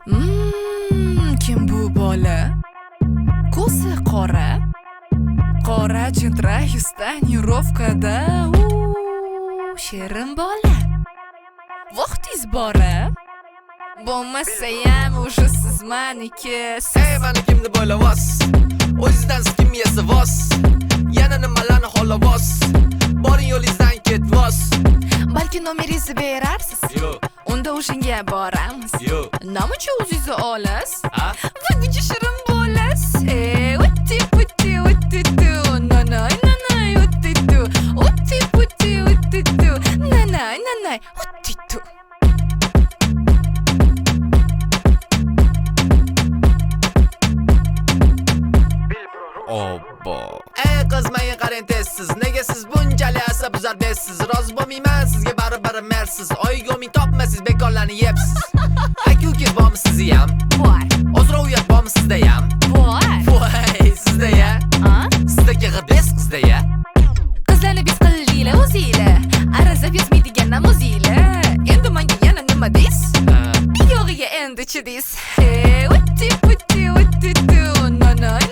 Kim bu bola? Ko'zi qora, qora jintra tonirovkada. Shirin bola. Vaqtingiz bora. Bo'lmasayam уже siz maniki. Ey mani kimni bo'ylavos? O'zingizdan kim yesa vos? Yana nimalarni xohlavos? Boring yo'lingizdan ketvos. Balki nomeringizni berarsiz. Yo'q. Unda o'shinga boramiz. Yo'q. Nima o'zingizni olasiz? Ha? Va buncha shirin bo'lasiz. Utti putti utti tu. Nanay nanay utti tu. Utti putti utti tu. Nanay nanay utti tu. Obbo. Ey qiz menga qarang tezsiz. Nega siz bunchalik asabzor desiz? Rozi bo'lmayman sizga baribir mersiz. Oyiga umid topmasiz, bekorlarni yebsiz. Aka-ukangiz bormi sizni ham? Bor. Ozroq uyat bormi sizda ham? Bor. Voy, sizda ya? Sizdagi g'ibes qizda ya? Qizlarni biz qildinglar o'zinglar. Arazab yozmaydigandan o'zinglar. Endi menga yana nima deysiz? Yog'iga endi chi deysiz. Utti putti utti tu. Nanay